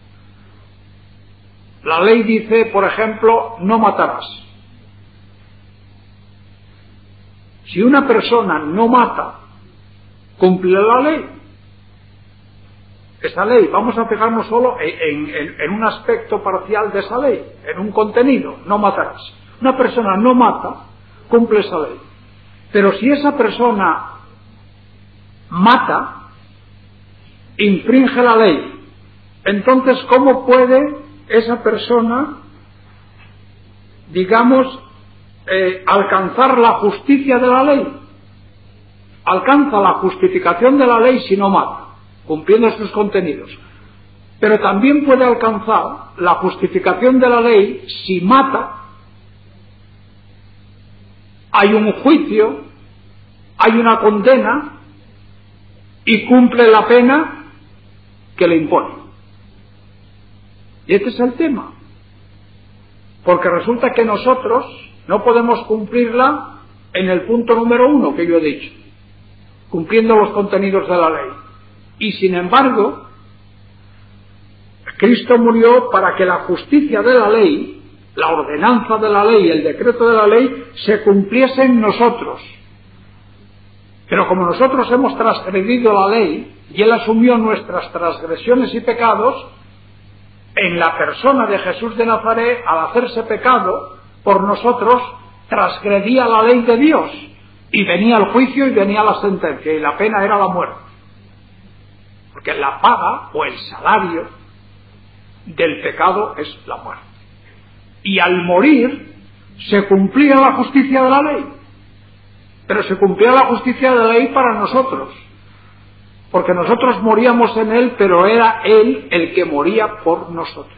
A: La ley dice, por ejemplo, no matarás. Si una persona no mata, cumple la ley. Esa ley, vamos a fijarnos solo en un aspecto parcial de esa ley, en un contenido, no matarás. Una persona no mata, cumple esa ley. Pero si esa persona mata, infringe la ley. Entonces, ¿cómo puede esa persona, digamos, alcanzar la justicia de la ley? Alcanza la justificación de la ley si no mata, cumpliendo sus contenidos. Pero también puede alcanzar la justificación de la ley si mata. Hay un juicio, hay una condena y cumple la pena que le impone. Y este es el tema. Porque resulta que nosotros no podemos cumplirla en el punto número 1 que yo he dicho, cumpliendo los contenidos de la ley. Y sin embargo, Cristo murió para que la justicia de la ley, la ordenanza de la ley, el decreto de la ley, se cumpliese en nosotros. Pero como nosotros hemos transgredido la ley y Él asumió nuestras transgresiones y pecados, en la persona de Jesús de Nazaret, al hacerse pecado por nosotros, transgredía la ley de Dios, y venía el juicio y venía la sentencia, y la pena era la muerte. Porque la paga o el salario del pecado es la muerte. Y al morir se cumplía la justicia de la ley, pero se cumplía la justicia de la ley para nosotros, porque nosotros moríamos en Él, pero era Él el que moría por nosotros.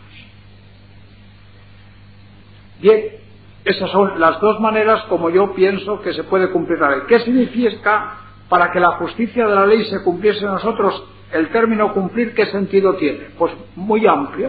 A: Bien, esas son las dos maneras como yo pienso que se puede cumplir la ley. ¿Qué significa para que la justicia de la ley se cumpliese en nosotros? El término cumplir, ¿qué sentido tiene? Pues muy amplio.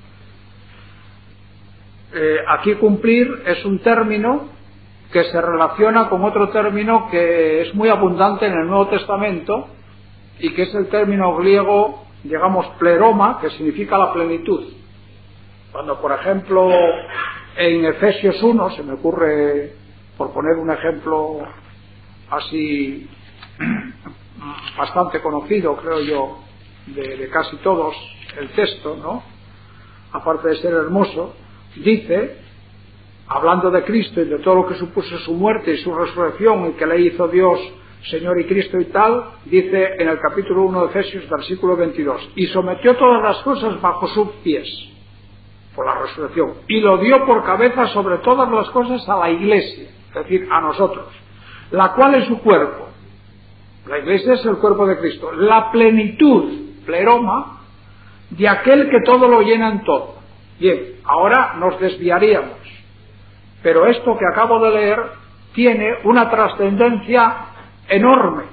A: Aquí cumplir es un término que se relaciona con otro término que es muy abundante en el Nuevo Testamento y que es el término griego, digamos, pleroma, que significa la plenitud. Cuando, por ejemplo, en Efesios 1, se me ocurre, por poner un ejemplo así bastante conocido, creo yo, de casi todos, el texto, ¿no? Aparte de ser hermoso, dice, hablando de Cristo y de todo lo que supuso su muerte y su resurrección y que le hizo Dios Señor y Cristo y tal, dice en el capítulo 1 de Efesios, versículo 22, y sometió todas las cosas bajo sus pies, por la resurrección, y lo dio por cabeza sobre todas las cosas a la Iglesia, es decir, a nosotros, la cual es su cuerpo. La Iglesia es el cuerpo de Cristo, la plenitud, pleroma, de aquel que todo lo llena en todo. Bien, ahora nos desviaríamos, pero esto que acabo de leer tiene una trascendencia enorme.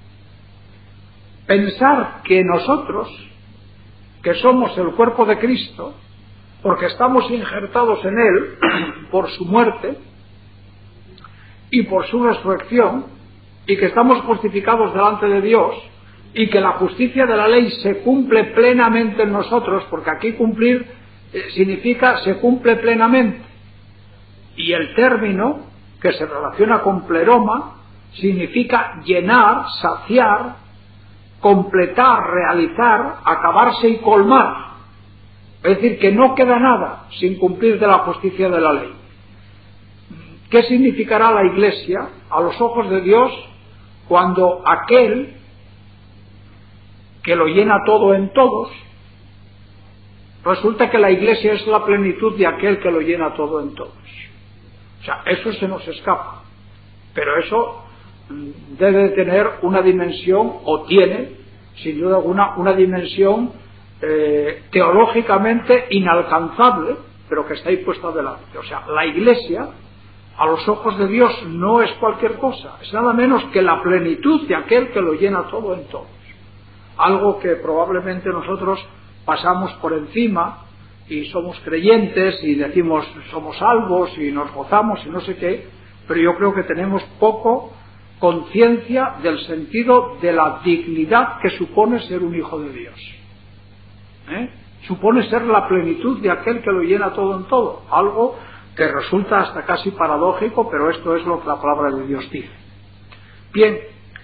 A: Pensar que nosotros, que somos el cuerpo de Cristo, porque estamos injertados en Él por su muerte y por su resurrección, y que estamos justificados delante de Dios, y que la justicia de la ley se cumple plenamente en nosotros, porque aquí cumplir significa se cumple plenamente, y el término que se relaciona con pleroma significa llenar, saciar, completar, realizar, acabarse y colmar. Es decir, que no queda nada sin cumplir de la justicia de la ley. ¿Qué significará la Iglesia a los ojos de Dios cuando aquel que lo llena todo en todos, resulta que la Iglesia es la plenitud de aquel que lo llena todo en todos? O sea, eso se nos escapa, pero eso debe tener una dimensión, o tiene, sin duda alguna, una dimensión teológicamente inalcanzable, pero que está ahí puesta delante. O sea, la Iglesia, a los ojos de Dios, no es cualquier cosa, es nada menos que la plenitud de aquel que lo llena todo en todos. Algo que probablemente nosotros pasamos por encima y somos creyentes y decimos somos salvos y nos gozamos y no sé qué, pero yo creo que tenemos poco conciencia del sentido de la dignidad que supone ser un hijo de Dios. Supone ser la plenitud de aquel que lo llena todo en todo, algo que resulta hasta casi paradójico, pero esto es lo que la palabra de Dios dice. Bien,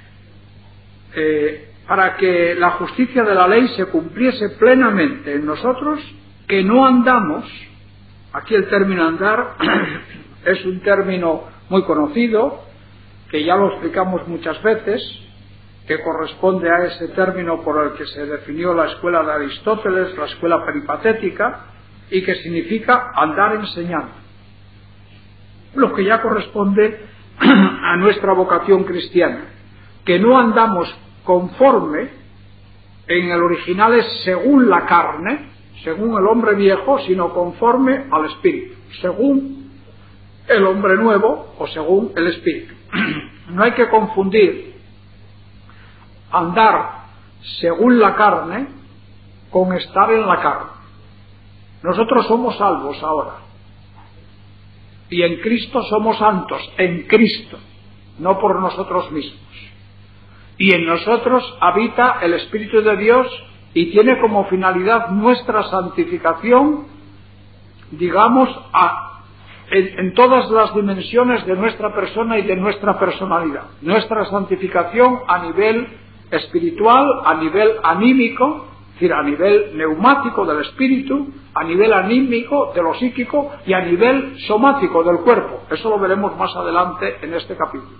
A: para que la justicia de la ley se cumpliese plenamente en nosotros, que no andamos, aquí el término andar es un término muy conocido, que ya lo explicamos muchas veces, que corresponde a ese término por el que se definió la escuela de Aristóteles, la escuela peripatética, y que significa andar enseñando, lo que ya corresponde a nuestra vocación cristiana, que no andamos conforme, en el original es según la carne, según el hombre viejo, sino conforme al Espíritu, según el hombre nuevo o según el Espíritu. No hay que confundir andar según la carne con estar en la carne. Nosotros somos salvos ahora, y en Cristo somos santos, en Cristo, no por nosotros mismos. Y en nosotros habita el Espíritu de Dios y tiene como finalidad nuestra santificación, digamos, en todas las dimensiones de nuestra persona y de nuestra personalidad. Nuestra santificación a nivel espiritual, a nivel anímico, es decir, a nivel neumático del espíritu, a nivel anímico de lo psíquico y a nivel somático del cuerpo. Eso lo veremos más adelante en este capítulo.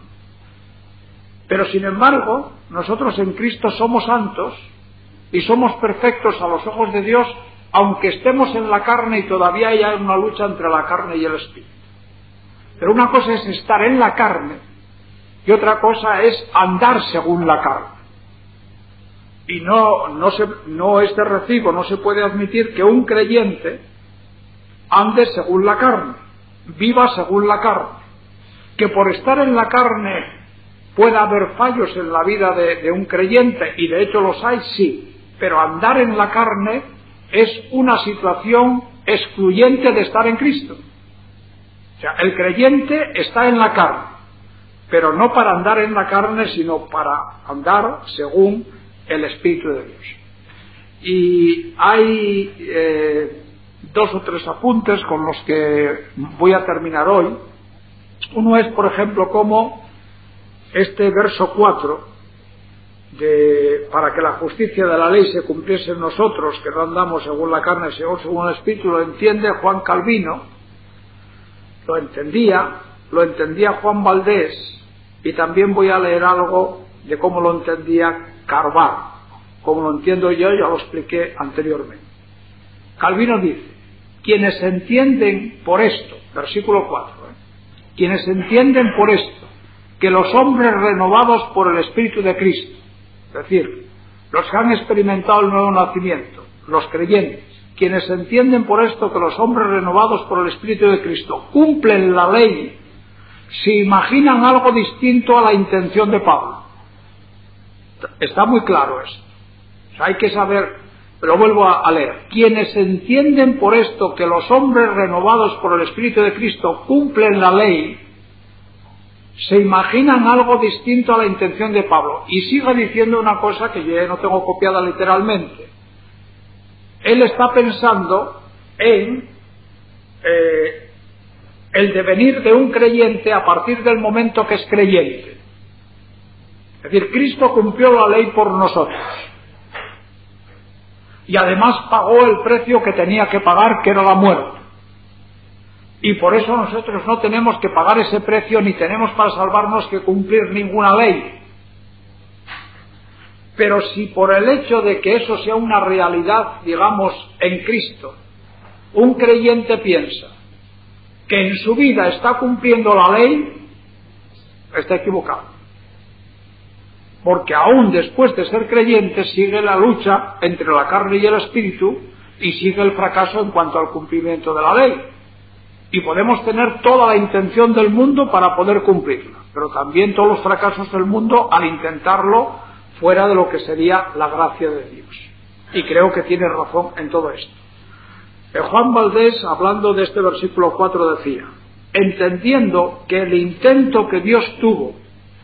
A: Pero sin embargo, nosotros en Cristo somos santos y somos perfectos a los ojos de Dios, aunque estemos en la carne y todavía haya una lucha entre la carne y el espíritu. Pero una cosa es estar en la carne y otra cosa es andar según la carne. Y no es de recibo, no se puede admitir que un creyente ande según la carne, viva según la carne. Que por estar en la carne pueda haber fallos en la vida de un creyente, y de hecho los hay, sí, pero andar en la carne es una situación excluyente de estar en Cristo. O sea, el creyente está en la carne, pero no para andar en la carne, sino para andar según el Espíritu de Dios. Y hay 2 o 3 apuntes con los que voy a terminar hoy. Uno es, por ejemplo, cómo este verso 4, para que la justicia de la ley se cumpliese en nosotros, que no andamos según la carne, sino según el Espíritu, lo entiende Juan Calvino, lo entendía Juan Valdés, y también voy a leer algo de cómo lo entendía Carvar. Como lo entiendo yo, ya lo expliqué anteriormente. Calvino dice: quienes entienden por esto, versículo 4, quienes entienden por esto que los hombres renovados por el Espíritu de Cristo, es decir, los que han experimentado el nuevo nacimiento, los creyentes, quienes entienden por esto que los hombres renovados por el Espíritu de Cristo cumplen la ley, se imaginan algo distinto a la intención de Pablo. Está muy claro esto. O sea, hay que saber, lo vuelvo a leer. Quienes entienden por esto que los hombres renovados por el Espíritu de Cristo cumplen la ley, se imaginan algo distinto a la intención de Pablo. Y sigue diciendo una cosa que yo no tengo copiada literalmente. Él está pensando en el devenir de un creyente a partir del momento que es creyente. Es decir, Cristo cumplió la ley por nosotros. Y además pagó el precio que tenía que pagar, que era la muerte. Y por eso nosotros no tenemos que pagar ese precio, ni tenemos para salvarnos que cumplir ninguna ley. Pero si por el hecho de que eso sea una realidad, digamos, en Cristo, un creyente piensa que en su vida está cumpliendo la ley, está equivocado. Porque aún después de ser creyente sigue la lucha entre la carne y el espíritu, y sigue el fracaso en cuanto al cumplimiento de la ley. Y podemos tener toda la intención del mundo para poder cumplirla, pero también todos los fracasos del mundo al intentarlo fuera de lo que sería la gracia de Dios. Y creo que tiene razón en todo esto. Juan Valdés, hablando de este versículo 4, decía: entendiendo que el intento que Dios tuvo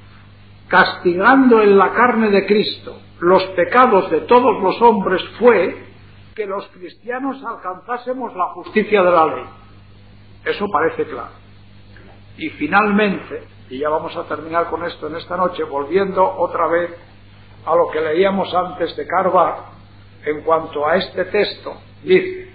A: castigando en la carne de Cristo los pecados de todos los hombres fue que los cristianos alcanzásemos la justicia de la ley. Eso parece claro. Y finalmente, y ya vamos a terminar con esto en esta noche, volviendo otra vez a lo que leíamos antes de Carvar, en cuanto a este texto, dice: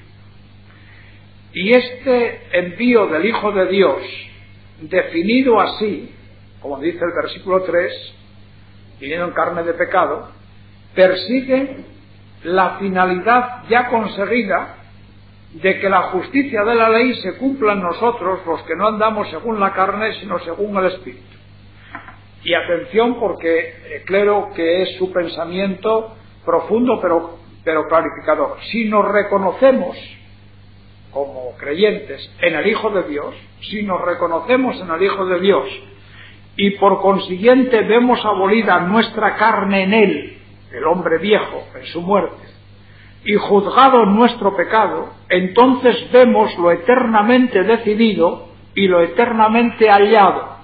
A: y este envío del Hijo de Dios, definido así, como dice el versículo 3, viniendo en carne de pecado, persigue la finalidad ya conseguida de que la justicia de la ley se cumpla en nosotros, los que no andamos según la carne, sino según el Espíritu. Y atención, porque creo que es su pensamiento profundo, pero clarificador. Si nos reconocemos como creyentes en el Hijo de Dios, si nos reconocemos en el Hijo de Dios, y por consiguiente vemos abolida nuestra carne en Él, el hombre viejo, en su muerte, y juzgado nuestro pecado, entonces vemos lo eternamente decidido y lo eternamente hallado,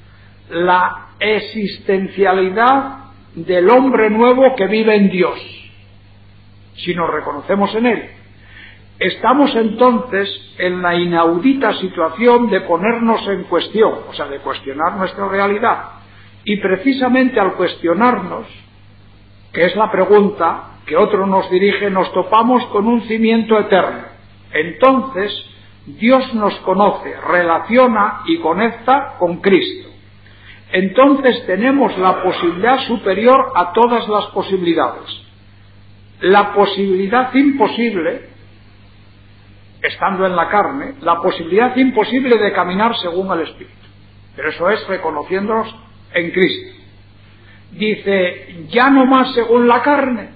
A: la existencialidad del hombre nuevo que vive en Dios. si nos reconocemos en Él. Estamos entonces en la inaudita situación de ponernos en cuestión, o sea, de cuestionar nuestra realidad. Y precisamente al cuestionarnos, que es la pregunta que otro nos dirige, nos topamos con un cimiento eterno. Entonces, Dios nos conoce, relaciona y conecta con Cristo. Entonces tenemos la posibilidad superior a todas las posibilidades. La posibilidad imposible, estando en la carne, la posibilidad imposible de caminar según el Espíritu. Pero eso es reconociéndonos en Cristo. Dice, ya no más según la carne.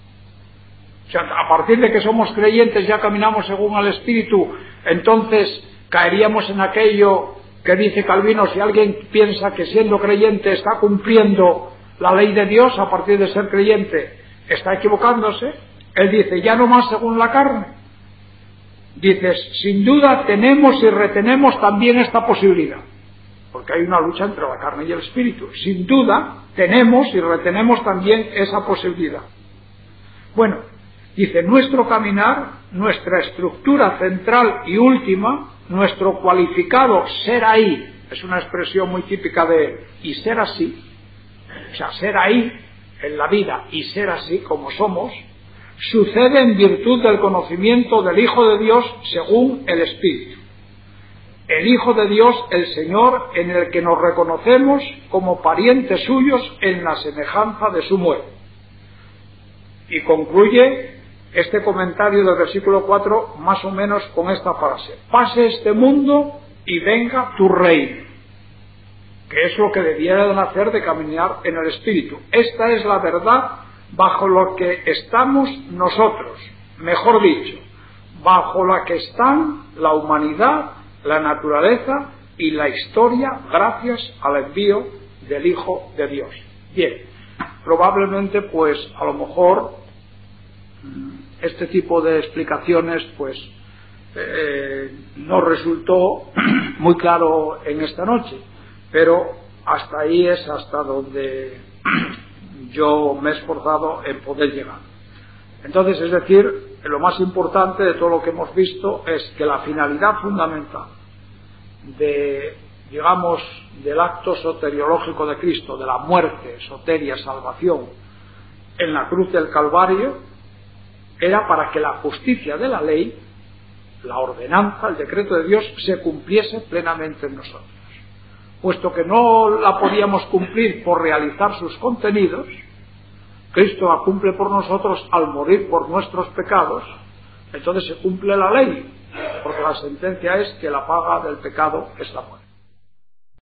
A: O sea, a partir de que somos creyentes ya caminamos según el Espíritu, entonces caeríamos en aquello que dice Calvino: si alguien piensa que siendo creyente está cumpliendo la ley de Dios a partir de ser creyente, está equivocándose. Él dice, ya no más según la carne. Dices, sin duda tenemos y retenemos también esta posibilidad, porque hay una lucha entre la carne y el espíritu. Sin duda tenemos y retenemos también esa posibilidad. Bueno, dice, nuestro caminar, nuestra estructura central y última, nuestro cualificado ser ahí, es una expresión muy típica de él, y ser así, o sea, ser ahí en la vida y ser así como somos, sucede en virtud del conocimiento del Hijo de Dios según el Espíritu. El Hijo de Dios, el Señor, en el que nos reconocemos como parientes suyos en la semejanza de su muerte. Y concluye este comentario del versículo 4 más o menos con esta frase: pase este mundo y venga tu reino, que es lo que debiera de nacer de caminar en el Espíritu. Esta es la verdad bajo lo que estamos nosotros, mejor dicho, bajo la que están la humanidad, la naturaleza y la historia, gracias al envío del Hijo de Dios. Bien, probablemente pues a lo mejor este tipo de explicaciones pues no resultó muy claro en esta noche, pero hasta ahí es hasta donde yo me he esforzado en poder llegar. Entonces, es decir, lo más importante de todo lo que hemos visto es que la finalidad fundamental del acto soteriológico de Cristo, de la muerte, soteria, salvación, en la cruz del Calvario, era para que la justicia de la ley, la ordenanza, el decreto de Dios, se cumpliese plenamente en nosotros. Puesto que no la podíamos cumplir por realizar sus contenidos, Cristo la cumple por nosotros al morir por nuestros pecados. Entonces se cumple la ley, porque la sentencia es que la paga del pecado es la muerte.